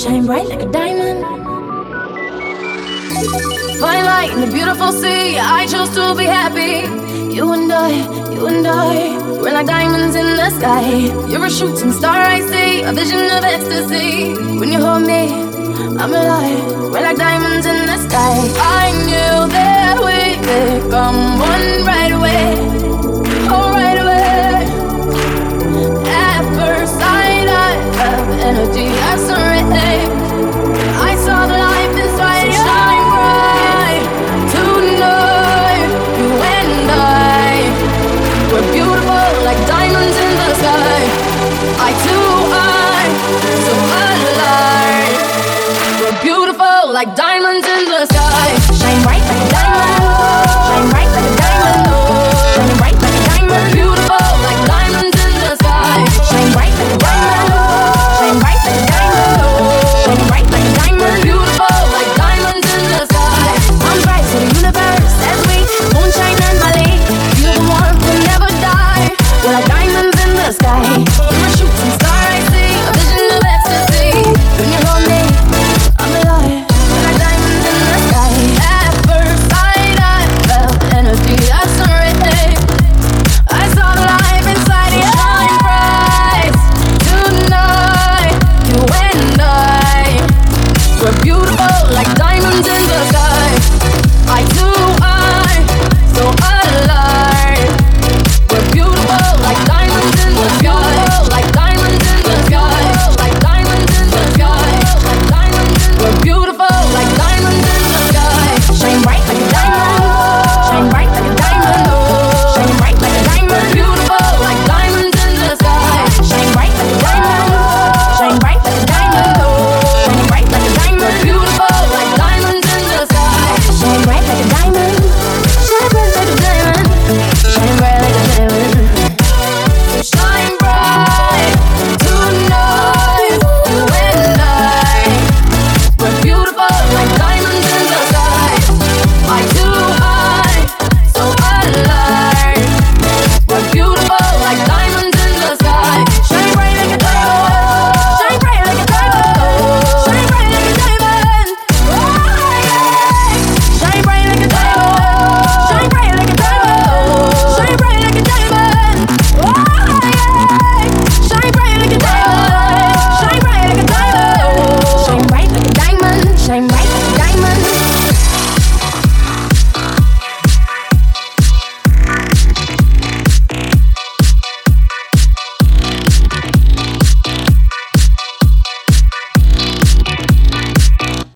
shine bright like a diamond. Fine light in a beautiful sea, I chose to be happy. You and I, we're like diamonds in the sky. You're a shooting star I see, a vision of ecstasy. When you hold me, I'm alive. We're like diamonds in the sky. I knew that we'd become one right away. Oh, right away. At first sight, I have energy, I surrender. I saw the life inside you. Shine bright tonight. You and I, we're beautiful like diamonds in the sky. Eye to eye, so alive. We're beautiful like diamonds